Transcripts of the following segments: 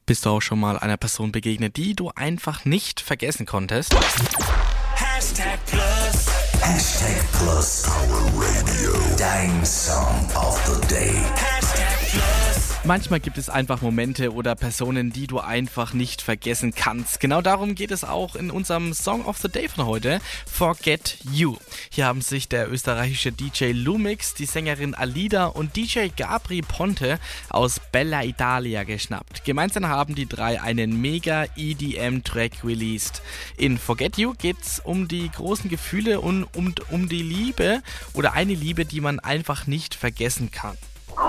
Bist du auch schon mal einer Person begegnet, die du einfach nicht vergessen konntest? Hashtag Plus. Hashtag Plus. Power Radio. Dein Song of the Day. Hashtag Plus. Manchmal gibt es einfach Momente oder Personen, die du einfach nicht vergessen kannst. Genau darum geht es auch in unserem Song of the Day von heute, Forget You. Hier haben sich der österreichische DJ Lumix, die Sängerin Alida und DJ Gabri Ponte aus Bella Italia geschnappt. Gemeinsam haben die drei einen mega EDM-Track released. In Forget You geht es um die großen Gefühle und um die Liebe oder eine Liebe, die man einfach nicht vergessen kann.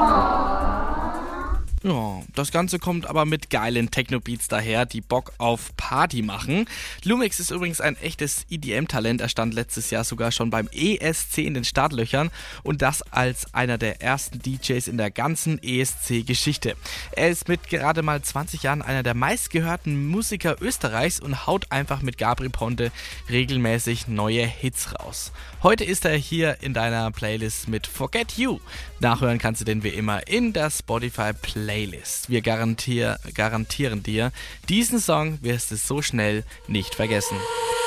Ja, das Ganze kommt aber mit geilen Techno-Beats daher, die Bock auf Party machen. Lumix ist übrigens ein echtes EDM-Talent. Er stand letztes Jahr sogar schon beim ESC in den Startlöchern und das als einer der ersten DJs in der ganzen ESC-Geschichte. Er ist mit gerade mal 20 Jahren einer der meistgehörten Musiker Österreichs und haut einfach mit Gabri Ponte regelmäßig neue Hits raus. Heute ist er hier in deiner Playlist mit Forget You. Nachhören kannst du den wie immer in der Spotify Playlist. Wir garantieren dir, diesen Song wirst du so schnell nicht vergessen.